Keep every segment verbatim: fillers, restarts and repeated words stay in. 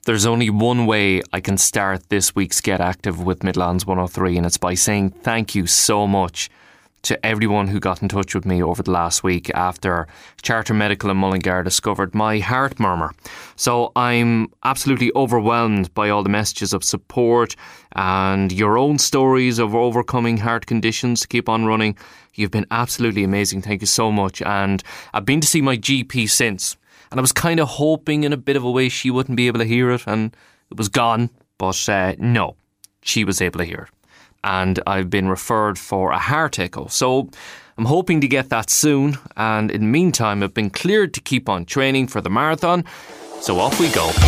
There's only one way I can start this week's Get Active with Midlands one oh three, and it's by saying thank you so much to everyone who got in touch with me over the last week after Charter Medical in Mullingar discovered my heart murmur. So I'm absolutely overwhelmed by all the messages of support and your own stories of overcoming heart conditions to keep on running. You've been absolutely amazing. Thank you so much. And I've been to see my G P since, and I was kind of hoping in a bit of a way she wouldn't be able to hear it and it was gone. But uh, no, she was able to hear it. And I've been referred for a heart echo. So I'm hoping to get that soon. And in the meantime, I've been cleared to keep on training for the marathon. So off we go.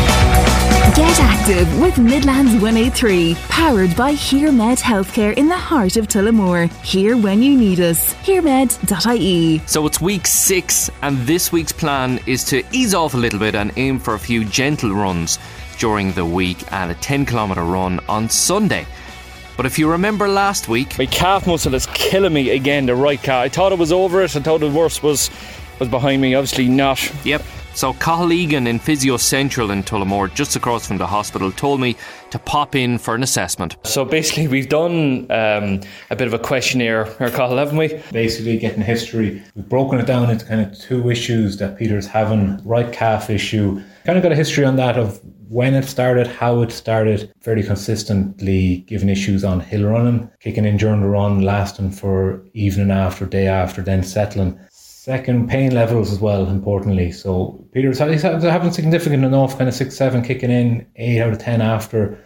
Get active with Midlands one oh three. Powered by HearMed Healthcare in the heart of Tullamore. Here when you need us. hear med dot I E. So it's week six, and this week's plan is to ease off a little bit and aim for a few gentle runs during the week and a ten kilometre run on Sunday. But if you remember last week, my calf muscle is killing me again, the right calf. I thought it was over it. I thought the worst was, was behind me. Obviously not. Yep. So Cathal Egan in Physio Central in Tullamore, just across from the hospital, told me to pop in for an assessment. So basically we've done um, a bit of a questionnaire, Cathal, haven't we? Basically getting history. We've broken it down into kind of two issues that Peter's having. Right calf issue. Kind of got a history on that of when it started, how it started, fairly consistently giving issues on hill running, kicking in during the run, lasting for evening after, day after, then settling. Second, pain levels as well, importantly. So Peter's he's having significant enough, kind of six, seven kicking in, eight out of ten after,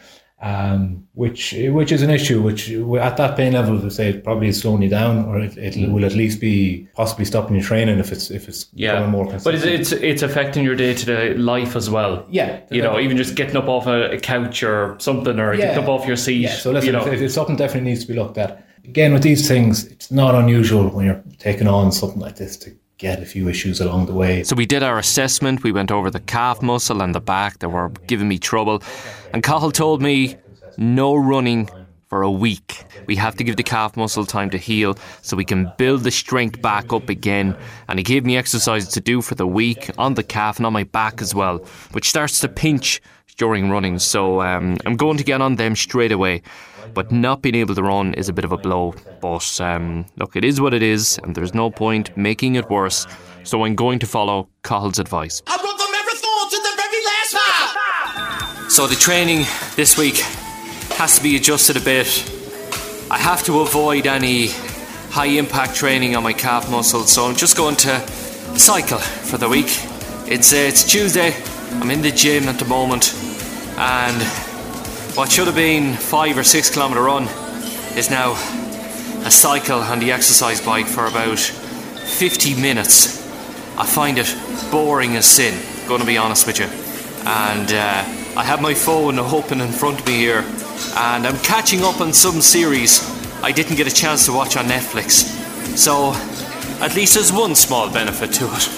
um, which which is an issue, which at that pain level, to say it probably is slowing you down, or it, it will at least be possibly stopping your training if it's if it's yeah. becoming more consistent. But it's, it's it's affecting your day-to-day life as well. Yeah. You know, even just getting up off a, a couch or something, or yeah. getting up off your seat. Yeah, so listen, you know. if, if something definitely needs to be looked at. Again, with these things, it's not unusual when you're taking on something like this to get a few issues along the way. So we did our assessment. We went over the calf muscle and the back that were giving me trouble. And Cathal told me no running for a week. We have to give the calf muscle time to heal so we can build the strength back up again. And he gave me exercises to do for the week on the calf and on my back as well, which starts to pinch during running. So um, I'm going to get on them straight away. But not being able to run is a bit of a blow. But um, look, it is what it is, and there's no point making it worse. So I'm going to follow Cathal's advice. I run the marathon to the very last mile. So the training this week has to be adjusted a bit. I have to avoid any high impact training on my calf muscles, so I'm just going to cycle for the week. It's uh, it's Tuesday. I'm in the gym at the moment, and what should have been five or six kilometre run is now a cycle on the exercise bike for about fifty minutes. I find it boring as sin, going to be honest with you. And uh, I have my phone open in front of me here, and I'm catching up on some series I didn't get a chance to watch on Netflix. So at least there's one small benefit to it.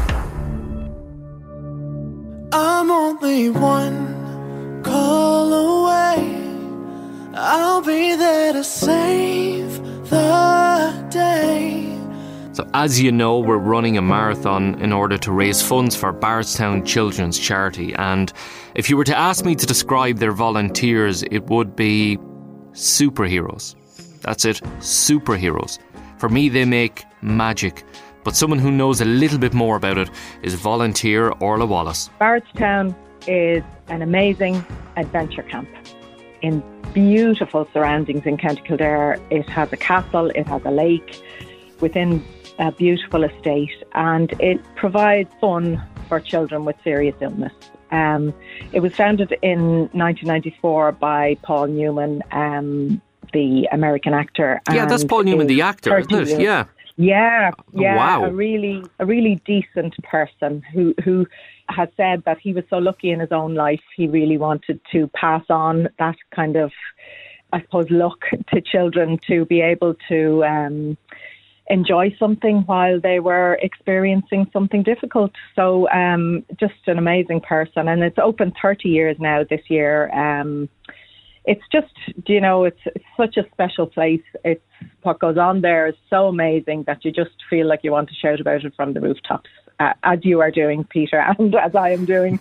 I'm only one call away. I'll be there to save the day. So as you know, we're running a marathon in order to raise funds for Bardstown Children's Charity, and if you were to ask me to describe their volunteers, it would be superheroes. That's it, superheroes. For me, they make magic. But someone who knows a little bit more about it is volunteer Orla Wallace. Bardstown is an amazing adventure camp in beautiful surroundings in County Kildare. It has a castle, it has a lake within a beautiful estate, and it provides fun for children with serious illness. Um, it was founded in nineteen ninety-four by Paul Newman, um, the American actor. Yeah, that's Paul Newman, the actor, isn't it? Yeah. Yeah, yeah, wow. a really, a really decent person who who has said that he was so lucky in his own life. He really wanted to pass on that kind of, I suppose, luck to children to be able to um, enjoy something while they were experiencing something difficult. So, um, just an amazing person, and it's open thirty years now this year. Um, It's just, you know, it's, it's such a special place. It's what goes on there is so amazing that you just feel like you want to shout about it from the rooftops, uh, as you are doing, Peter, and as I am doing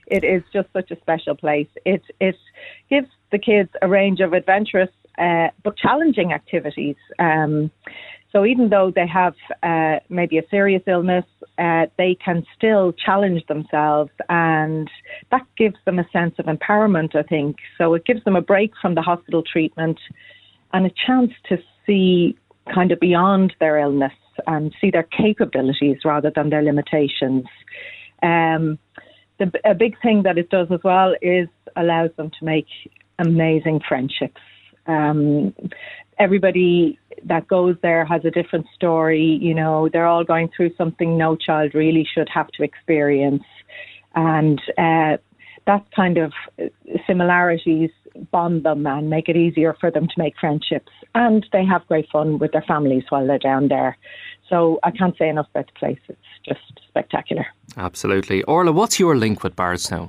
it is just such a special place. It it gives the kids a range of adventurous uh, but challenging activities. Um, so even though they have uh, maybe a serious illness, uh, they can still challenge themselves, and that gives them a sense of empowerment, I think. So it gives them a break from the hospital treatment and a chance to see kind of beyond their illness and see their capabilities rather than their limitations. Um, the, a big thing that it does as well is allows them to make amazing friendships. Um, everybody that goes there has a different story. You know, they're all going through something no child really should have to experience. And uh, that kind of similarities bond them and make it easier for them to make friendships. And they have great fun with their families while they're down there. So I can't say enough about the place. It's just spectacular. Absolutely. Orla, what's your link with Bardstown?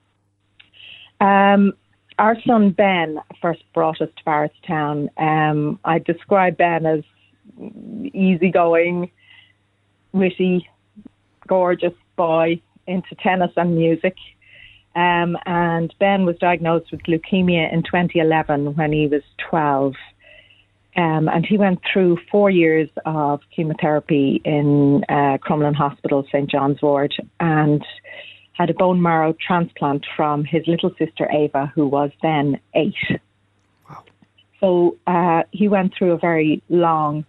Um, our son Ben first brought us to Bardstown. Um, I describe Ben as easygoing, witty, gorgeous boy into tennis and music. Um, and Ben was diagnosed with leukemia in twenty eleven when he was twelve. Um, and he went through four years of chemotherapy in uh, Crumlin Hospital, Saint John's Ward, and had a bone marrow transplant from his little sister Ava, who was then eight. Wow. So uh, he went through a very long,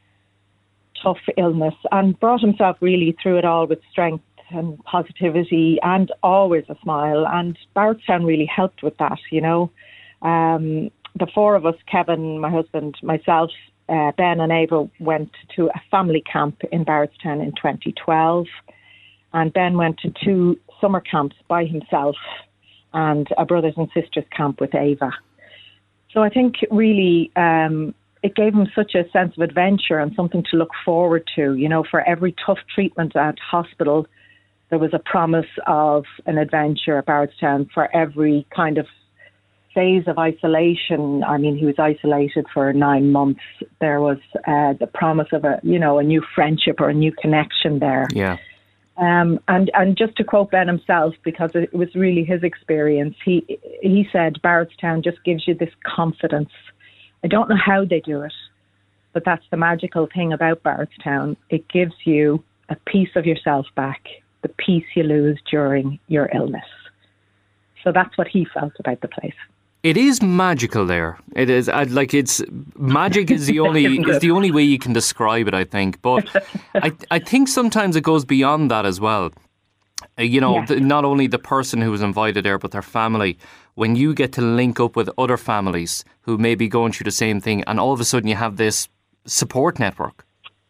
tough illness and brought himself really through it all with strength and positivity and always a smile. And Bardstown really helped with that, you know. Um, the four of us, Kevin, my husband, myself, uh, Ben and Ava, went to a family camp in Bardstown in twenty twelve. And Ben went to two summer camps by himself and a brothers and sisters camp with Ava. So I think really um, it gave him such a sense of adventure and something to look forward to. You know, for every tough treatment at hospital, there was a promise of an adventure at Bardstown. For every kind of phase of isolation, I mean, he was isolated for nine months. There was uh, the promise of a, you know, a new friendship or a new connection there. Yeah. Um, and, and just to quote Ben himself, because it was really his experience, he he said, Bardstown just gives you this confidence. I don't know how they do it, but that's the magical thing about Bardstown. It gives you a piece of yourself back, the piece you lose during your illness. So that's what he felt about the place. It is magical there. It is I'd like it's magic is the only is the only way you can describe it, I think. But I I think sometimes it goes beyond that as well. Uh, you know, yeah. the, not only the person who was invited there, but their family. When you get to link up with other families who may be going through the same thing, and all of a sudden you have this support network.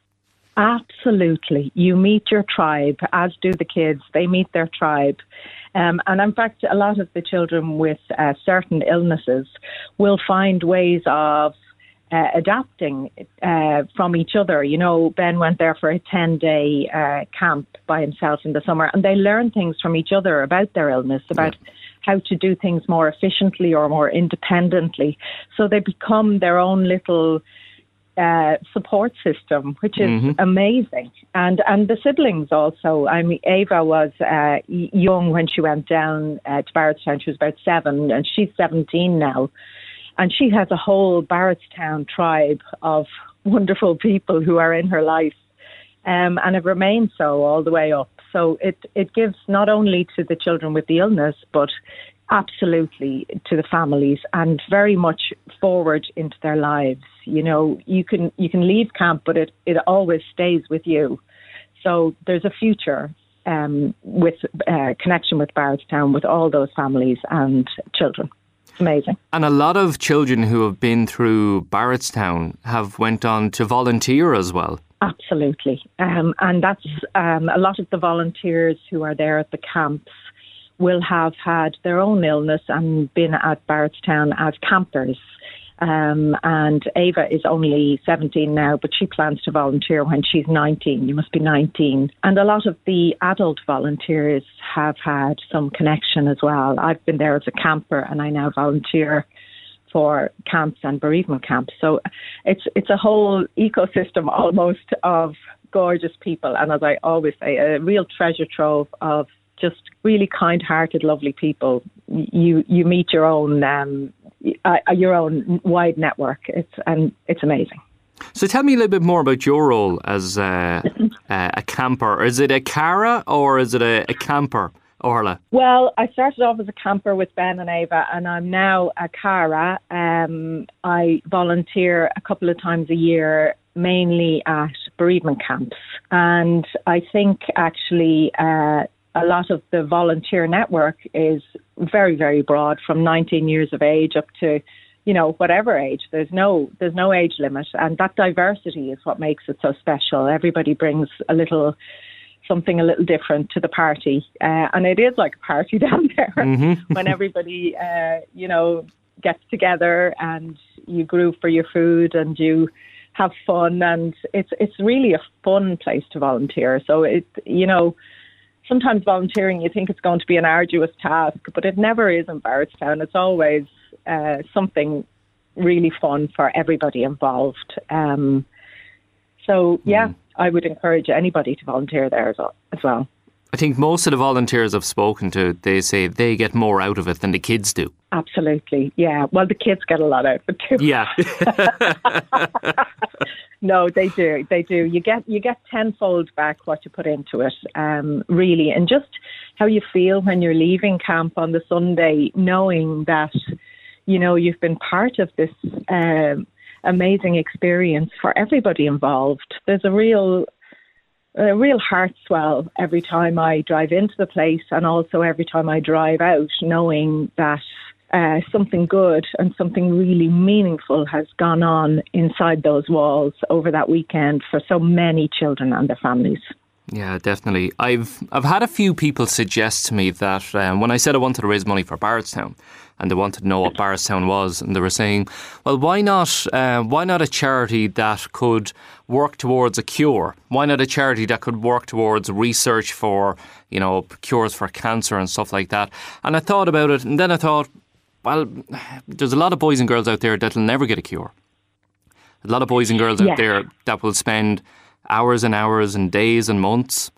Absolutely. You meet your tribe, as do the kids. They meet their tribe. Um, and in fact, a lot of the children with uh, certain illnesses will find ways of uh, adapting uh, from each other. You know, Ben went there for a ten-day uh, camp by himself in the summer, and they learn things from each other about their illness, about yeah. how to do things more efficiently or more independently. So they become their own little Uh, support system, which is mm-hmm. amazing. And and the siblings also. I mean, Ava was uh, young when she went down uh, to Bardstown. She was about seven, and she's seventeen now. And she has a whole Bardstown tribe of wonderful people who are in her life, um, and have remained so all the way up. So it, it gives not only to the children with the illness, but absolutely to the families, and very much forward into their lives. You know, you can you can leave camp, but it, it always stays with you. So there's a future um, with uh, connection with Bardstown, with all those families and children. It's amazing. And a lot of children who have been through Bardstown have went on to volunteer as well. Absolutely. Um, and that's um, a lot of the volunteers who are there at the camps will have had their own illness and been at Bardstown as campers. Um, and Ava is only seventeen now, but she plans to volunteer when she's nineteen. You must be nineteen. And a lot of the adult volunteers have had some connection as well. I've been there as a camper, and I now volunteer for camps and bereavement camps. So it's it's a whole ecosystem almost of gorgeous people. And as I always say, a real treasure trove of just really kind-hearted, lovely people. You you meet your own um, uh, your own wide network. It's and it's amazing. So tell me a little bit more about your role as uh, uh, a camper. Is it a cara or is it a, a camper, Orla? Well, I started off as a camper with Ben and Ava, and I'm now a cara. Um, I volunteer a couple of times a year, mainly at bereavement camps. And I think actually uh, a lot of the volunteer network is very, very broad, from nineteen years of age up to, you know, whatever age. There's no there's no age limit, and that diversity is what makes it so special. Everybody brings a little something a little different to the party, uh, and it is like a party down there mm-hmm. when everybody, uh, you know, gets together and you group for your food and you have fun, and it's it's really a fun place to volunteer. So it, you know, sometimes volunteering you think it's going to be an arduous task, but it never is in Bardstown. It's always Uh, something really fun for everybody involved. Um, so, yeah, mm. I would encourage anybody to volunteer there as well, as well. I think most of the volunteers I've spoken to, they say they get more out of it than the kids do. Absolutely, yeah. Well, the kids get a lot out of it too. Yeah. No, they do. They do. You get you get tenfold back what you put into it, um, really. And just how you feel when you're leaving camp on the Sunday, knowing that, you know, you've been part of this um, amazing experience for everybody involved. There's a real, a real heart swell every time I drive into the place, and also every time I drive out, knowing that uh, something good and something really meaningful has gone on inside those walls over that weekend for so many children and their families. Yeah, definitely. I've I've had a few people suggest to me that um, when I said I wanted to raise money for Bardstown, and they wanted to know what Bardstown was, and they were saying, well, why not uh, why not a charity that could work towards a cure? Why not a charity that could work towards research for, you know, cures for cancer and stuff like that? And I thought about it, and then I thought, well, there's a lot of boys and girls out there that will never get a cure. A lot of boys and girls yeah. out there that will spend hours and hours and days and months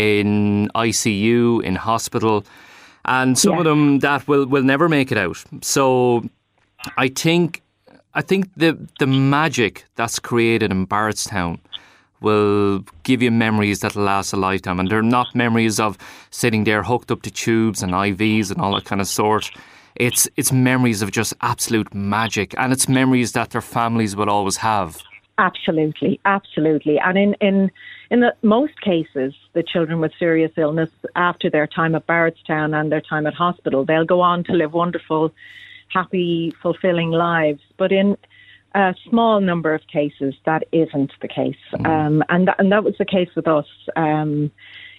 in I C U, in hospital, and some yeah. of them that will, will never make it out. So I think I think the the magic that's created in Bardstown will give you memories that'll last a lifetime. And they're not memories of sitting there hooked up to tubes and I Vs and all that kind of sort. It's it's memories of just absolute magic, and it's memories that their families will always have. Absolutely, absolutely. And in, in, in the most cases, the children with serious illness, after their time at Bardstown and their time at hospital, they'll go on to live wonderful, happy, fulfilling lives. But in a small number of cases, that isn't the case. Mm. Um, and, th- and that was the case with us. Um,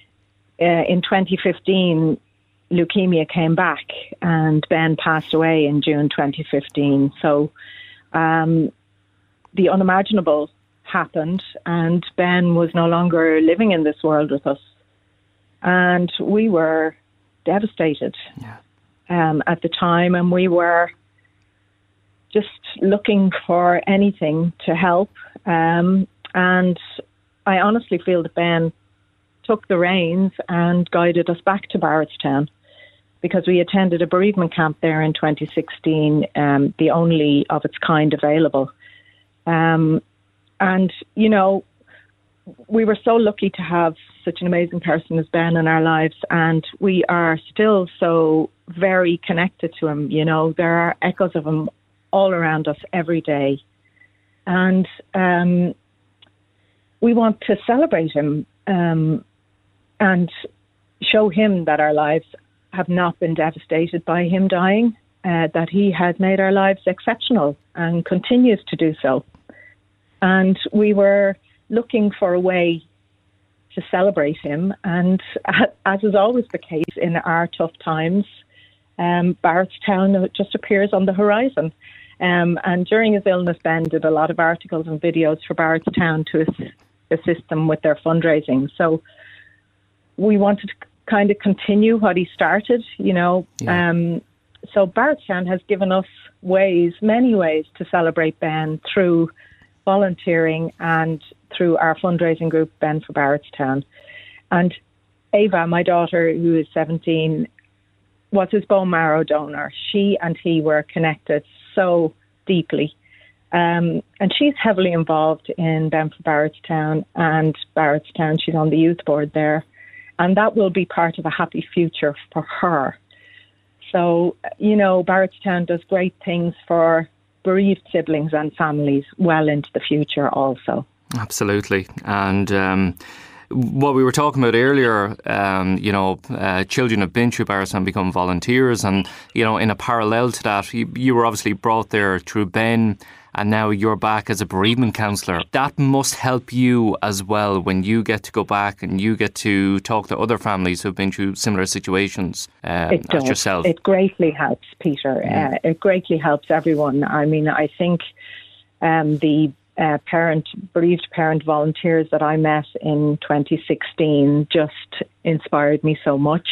uh, in twenty fifteen, leukemia came back, and Ben passed away in June twenty fifteen. So um, the unimaginable happened, and Ben was no longer living in this world with us. And we were devastated yeah. um, at the time, and we were just looking for anything to help. Um, and I honestly feel that Ben took the reins and guided us back to Bardstown, because we attended a bereavement camp there in twenty sixteen, um, the only of its kind available. Um, and, you know, we were so lucky to have such an amazing person as Ben in our lives, and we are still so very connected to him. You know, there are echoes of him all around us every day. And um, we want to celebrate him um, and show him that our lives have not been devastated by him dying, uh, that he has made our lives exceptional and continues to do so. And we were looking for a way to celebrate him. And as is always the case in our tough times, um, Bardstown just appears on the horizon. Um, and during his illness, Ben did a lot of articles and videos for Bardstown to assist, assist them with their fundraising. So we wanted to kind of continue what he started, you know. Yeah. Um, so Bardstown has given us ways, many ways, to celebrate Ben through volunteering and through our fundraising group, Ben for Bardstown. And Ava, my daughter, who is seventeen, was his bone marrow donor. She and he were connected so deeply. Um, and she's heavily involved in Benford Barrettstown and Barrettstown. She's on the youth board there. And that will be part of a happy future for her. So, you know, Barrettstown does great things for bereaved siblings and families well into the future also. Absolutely. And um, what we were talking about earlier, um, you know, uh, children have been through Barrettstown, become volunteers. And, you know, in a parallel to that, you, you were obviously brought there through Ben, and now you're back as a bereavement counsellor. That must help you as well when you get to go back and you get to talk to other families who've been through similar situations uh, it does. as yourself. It greatly helps, Peter. Mm. Uh, it greatly helps everyone. I mean, I think um, the uh, parent, bereaved parent volunteers that I met in twenty sixteen just inspired me so much.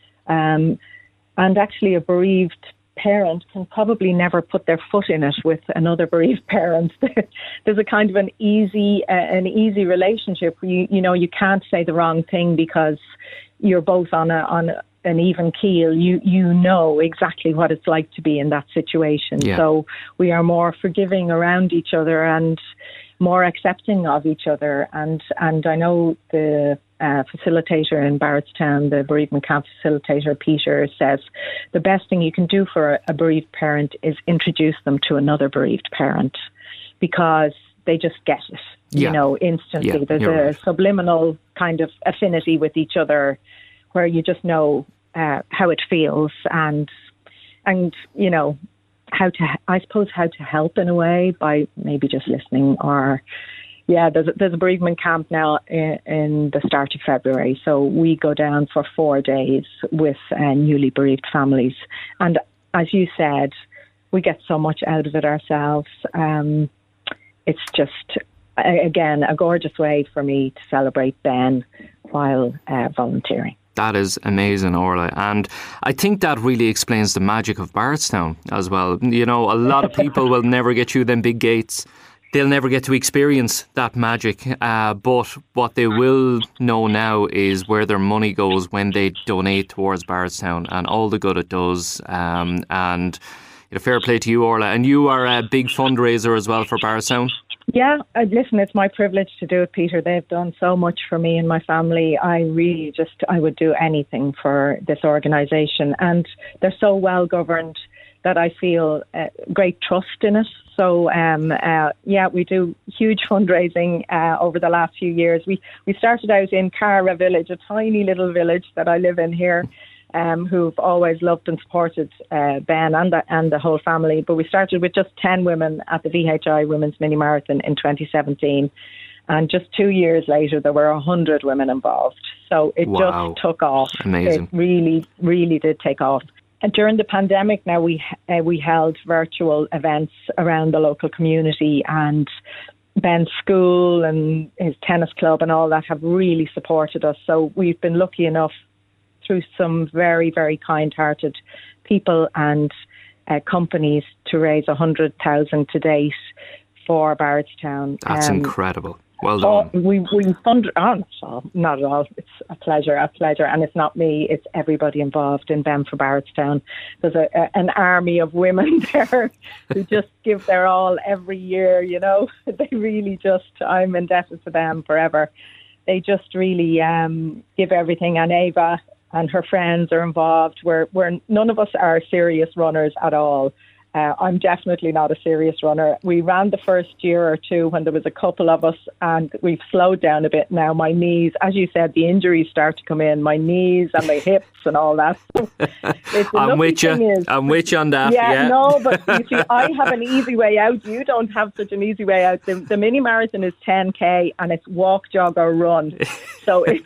Um, and actually a bereaved parent can probably never put their foot in it with another bereaved parent. There's a kind of an easy, uh, an easy relationship. You, you know, you can't say the wrong thing because you're both on a on a, an even keel. You you know exactly what it's like to be in that situation. Yeah. So we are more forgiving around each other and more accepting of each other. And and I know the Uh, facilitator in Barrettstown, the bereavement camp facilitator, Peter, says the best thing you can do for a, a bereaved parent is introduce them to another bereaved parent because they just get it, yeah. you know, instantly. Yeah, There's a right. subliminal kind of affinity with each other where you just know uh, how it feels and, and you know, how to, I suppose, how to help in a way by maybe just listening or Yeah, there's a, there's a bereavement camp now in, in the start of February. So we go down for four days with uh, newly bereaved families. And as you said, we get so much out of it ourselves. Um, it's just, again, a gorgeous way for me to celebrate Ben while uh, volunteering. That is amazing, Orla. And I think that really explains the magic of Barrettstown as well. You know, a lot of people will never get through them big gates. They'll never get to experience that magic, uh, but what they will know now is where their money goes when they donate towards Barrettstown and all the good it does. Um, and you know, fair play to you, Orla. And you are a big fundraiser as well for Barrettstown. Yeah, uh, listen, it's my privilege to do it, Peter. They've done so much for me and my family. I really just, I would do anything for this organisation. And they're so well governed that I feel uh, great trust in it. So, um, uh, yeah, we do huge fundraising uh, over the last few years. We we started out in Cara Village, a tiny little village that I live in here, um, who've always loved and supported uh, Ben and the, and the whole family. But we started with just ten women at the V H I Women's Mini Marathon in twenty seventeen. And just two years later, there were one hundred women involved. So it wow. just took off. Amazing. It really, really did take off. And during the pandemic now, we uh, we held virtual events around the local community, and Ben's school and his tennis club and all that have really supported us. So we've been lucky enough through some very, very kind-hearted people and uh, companies to raise one hundred thousand to date for Barrettstown. That's um, incredible. Well done. Oh, we we fund. Oh, not at all. Not at all. It's a pleasure, a pleasure, and it's not me. It's everybody involved in Benford Barrettstown. There's a, a, an army of women there who just give their all every year. You know, they really just. I'm indebted to them forever. They just really um, give everything. And Ava and her friends are involved. We're we're none of us are serious runners at all. Uh, I'm definitely not a serious runner. We ran the first year or two when there was a couple of us, and we've slowed down a bit now. My knees, as you said, the injuries start to come in, my knees and my hips and all that. It's I'm with you. Is, I'm with you on that. Yeah, yeah. no, but you see, I have an easy way out. You don't have such an easy way out. The, the mini marathon is ten K and it's walk, jog or run. So it's,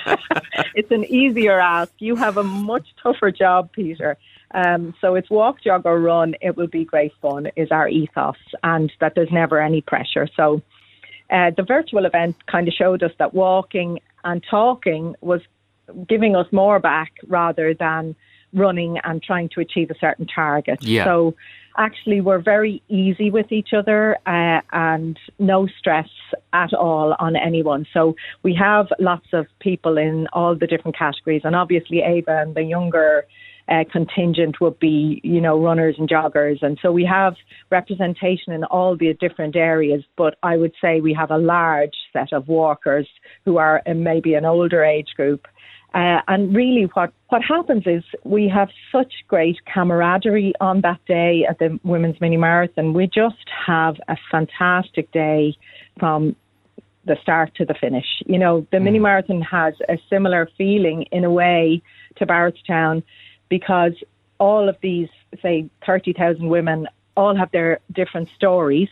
it's an easier ask. You have a much tougher job, Peter. Um, so it's walk, jog or run. It will be great fun is our ethos, and that there's never any pressure. So uh, the virtual event kind of showed us that walking and talking was giving us more back rather than running and trying to achieve a certain target. Yeah. So actually we're very easy with each other uh, and no stress at all on anyone. So we have lots of people in all the different categories, and obviously Ava and the younger uh, contingent would be, you know, runners and joggers. And so we have representation in all the different areas, but I would say we have a large set of walkers who are in maybe an older age group. Uh, and really what, what happens is we have such great camaraderie on that day at the Women's Mini Marathon. We just have a fantastic day from the start to the finish. You know, the mm. Mini Marathon has a similar feeling in a way to Barrettstown, because all of these, say, thirty thousand women all have their different stories.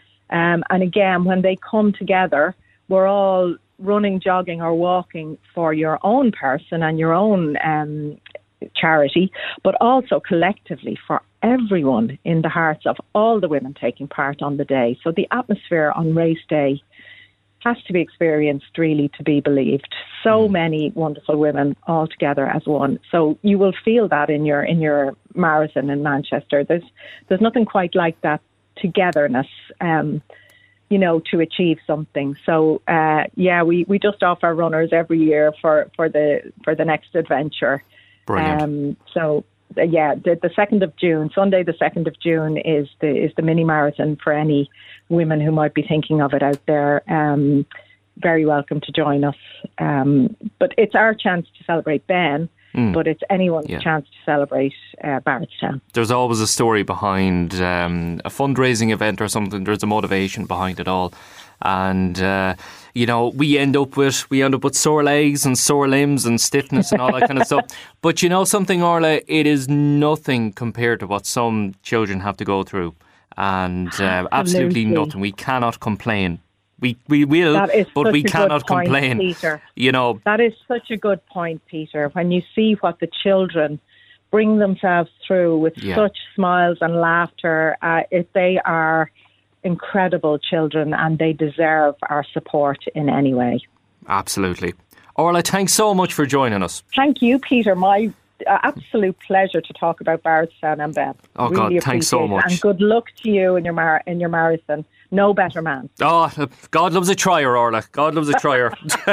Um, and again, when they come together, we're all running, jogging or walking for your own person and your own um, charity, but also collectively for everyone in the hearts of all the women taking part on the day. So the atmosphere on race day has to be experienced really to be believed. So many wonderful women all together as one. So you will feel that in your in your marathon in Manchester. There's there's nothing quite like that togetherness, um, you know, to achieve something. So uh, yeah, we, we just offer runners every year for, for the for the next adventure. Brilliant. Um, so uh, yeah, the the second of June, Sunday the second of June is the is the mini marathon for any women who might be thinking of it out there. Um, very welcome to join us. Um, but it's our chance to celebrate Ben. Mm. But it's anyone's yeah. chance to celebrate uh, Barrettstown. There's always a story behind um, a fundraising event or something. There's a motivation behind it all, and uh, you know, we end up with we end up with sore legs and sore limbs and stiffness and all that kind of stuff. But you know something, Orla, it is nothing compared to what some children have to go through, and uh, absolutely. absolutely nothing. We cannot complain. We we will, but we cannot point, complain. Peter. You know, that is such a good point, Peter. When you see what the children bring themselves through with yeah. such smiles and laughter, uh, if they are incredible children and they deserve our support in any way. Absolutely. Orla, thanks so much for joining us. Thank you, Peter. My uh, absolute pleasure to talk about Barrettstown and Ben. Oh really God, thanks so much. And good luck to you in your mar- in your marathon. No better man. Oh, God loves a trier, Orla. God loves a trier.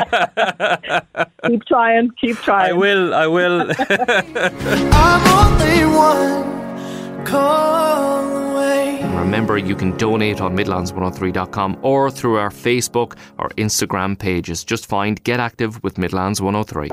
Keep trying, keep trying. I will, I will. I'm only one call away. Remember, you can donate on midlands one oh three dot com or through our Facebook or Instagram pages. Just find Get Active with Midlands one oh three.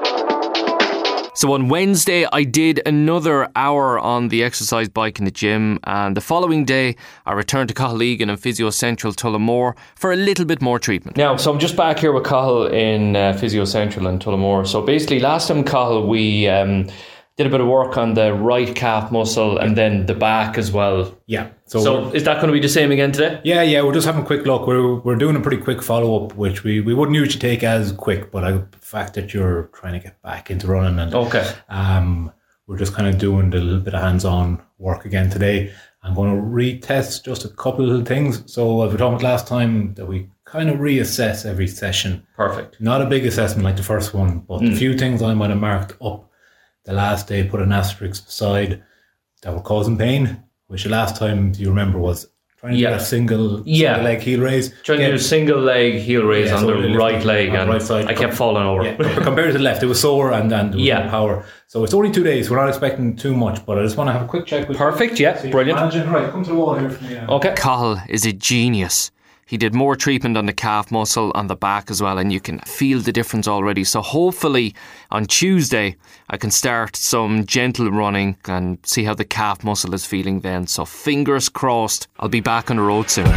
So on Wednesday, I did another hour on the exercise bike in the gym, and the following day, I returned to Cathal and Physio Central Tullamore for a little bit more treatment. Now, so I'm just back here with Cathal in uh, Physio Central in Tullamore. So basically, last time, Cathal, we um, did a bit of work on the right calf muscle and then the back as well. Yeah. So, so is that going to be the same again today? Yeah, yeah. We're just having a quick look. We're we're doing a pretty quick follow up, which we, we wouldn't usually take as quick, but I, the fact that you're trying to get back into running and okay, um, we're just kind of doing a little bit of hands on work again today. I'm going to retest just a couple of things. So as we talked about last time, that we kind of reassess every session. Perfect. Not a big assessment like the first one, but mm. a few things I might have marked up the last day, put an asterisk beside that were causing pain, which the last time, do you remember, was trying to yeah. do a single, yeah. single leg heel raise. Trying Again, to do a single leg heel raise yeah, on so the right leg, and right side. I kept falling over. Yeah, compared to the left, it was sore and, and there was yeah. no power. So it's only two days, we're not expecting too much, but I just want to have a quick check with Perfect, you. yeah, so brilliant. Managing, right, come to the wall here for me. Yeah. Okay. Cathal is a genius. He did more treatment on the calf muscle, on the back as well, and you can feel the difference already. So hopefully on Tuesday I can start some gentle running and see how the calf muscle is feeling then. So fingers crossed, I'll be back on the road soon.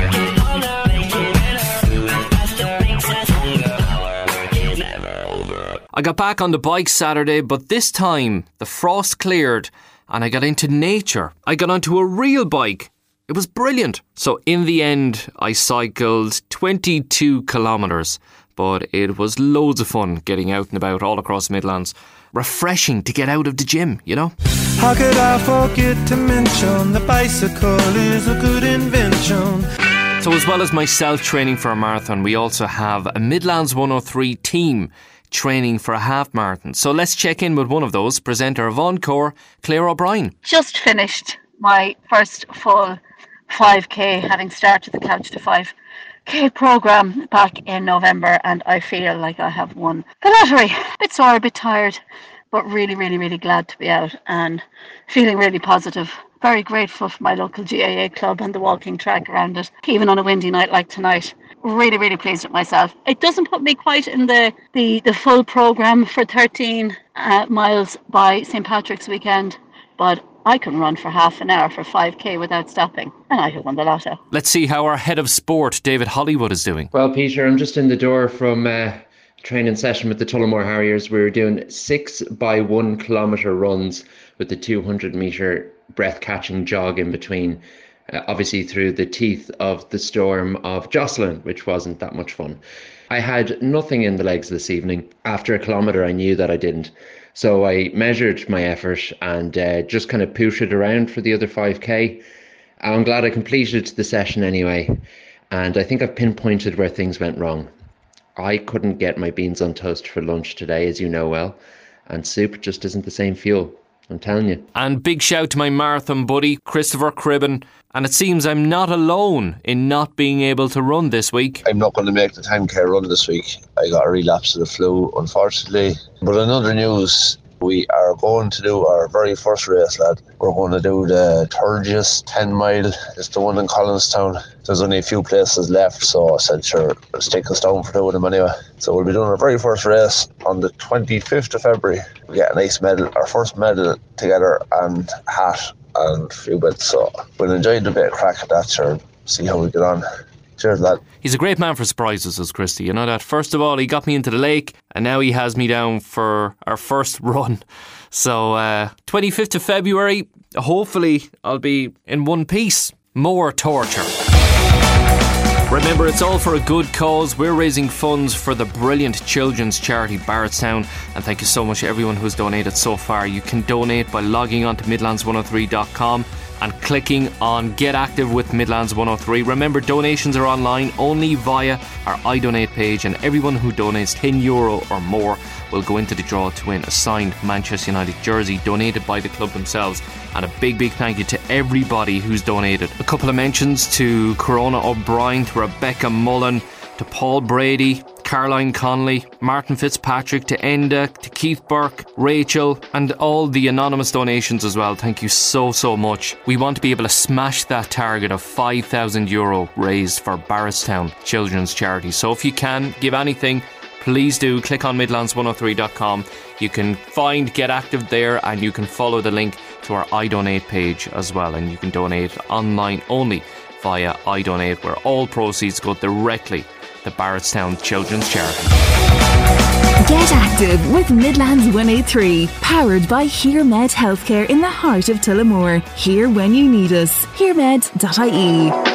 I got back on the bike Saturday, but this time the frost cleared and I got into nature. I got onto a real bike. It was brilliant. So in the end, I cycled twenty-two kilometres, but it was loads of fun getting out and about all across the Midlands. Refreshing to get out of the gym, you know? How could I forget to mention the bicycle is a good invention? So as well as myself training for a marathon, we also have a Midlands one oh three team training for a half marathon. So let's check in with one of those, presenter of Encore, Claire O'Brien. Just finished my first full five K, having started the Couch to five K programme back in November, and I feel like I have won the lottery. A bit sore, a bit tired, but really, really, really glad to be out and feeling really positive. Very grateful for my local G A A club and the walking track around it, even on a windy night like tonight. Really, really pleased with myself. It doesn't put me quite in the, the, the full programme for thirteen uh, miles by Saint Patrick's weekend, but I can run for half an hour for five K without stopping, and I have won the lotto. Let's see how our head of sport, David Hollywood, is doing. Well, Peter, I'm just in the door from uh, training session with the Tullamore Harriers. We were doing six by one kilometre runs with the two hundred metre breath-catching jog in between, uh, obviously through the teeth of the storm of Jocelyn, which wasn't that much fun. I had nothing in the legs this evening. After a kilometre, I knew that I didn't. So I measured my effort and uh, just kind of pushed it around for the other five K. I'm glad I completed the session anyway. And I think I've pinpointed where things went wrong. I couldn't get my beans on toast for lunch today, as you know well. And soup just isn't the same fuel. I'm telling you. And big shout to my marathon buddy, Christopher Cribben. And it seems I'm not alone in not being able to run this week. I'm not going to make the ten K run this week. I got a relapse of the flu, unfortunately. But in other news, we are going to do our very first race, lad. We're going to do the Turgis ten mile. It's the one in Collinstown. There's only a few places left, so I said, sure, let's take us down for doing them anyway. So we'll be doing our very first race on the twenty-fifth of February. We get a nice medal, our first medal together, and hat and a few bits. So we'll enjoy the bit of crack at that, sure. See how we get on. Cheers, lad. He's a great man for surprises, as Christy. You know that? First of all, he got me into the lake, and now he has me down for our first run. So, uh, twenty-fifth of February, hopefully I'll be in one piece. More torture. Remember, it's all for a good cause. We're raising funds for the brilliant children's charity Barrettstown, and thank you so much to everyone who's donated so far. You can donate by logging on to midlands one oh three dot com and clicking on Get Active with Midlands one oh three. Remember, donations are online only via our iDonate page, and everyone who donates ten euro or more will go into the draw to win a signed Manchester United jersey donated by the club themselves. And a big, big thank you to everybody who's donated. A couple of mentions to Corona O'Brien, to Rebecca Mullen, to Paul Brady, Caroline Conley, Martin Fitzpatrick, to Enda, to Keith Burke, Rachel, and all the anonymous donations as well. Thank you so, so much. We want to be able to smash that target of five thousand euro raised for Barrettstown Children's Charity. So if you can give anything, please do click on midlands one oh three dot com. You can find Get Active there, and you can follow the link to our iDonate page as well, and you can donate online only via iDonate, where all proceeds go directly to Barrettstown Children's Charity. Get active with Midlands one oh three, powered by HearMed Healthcare in the heart of Tullamore. Here when you need us. hearmed dot I E.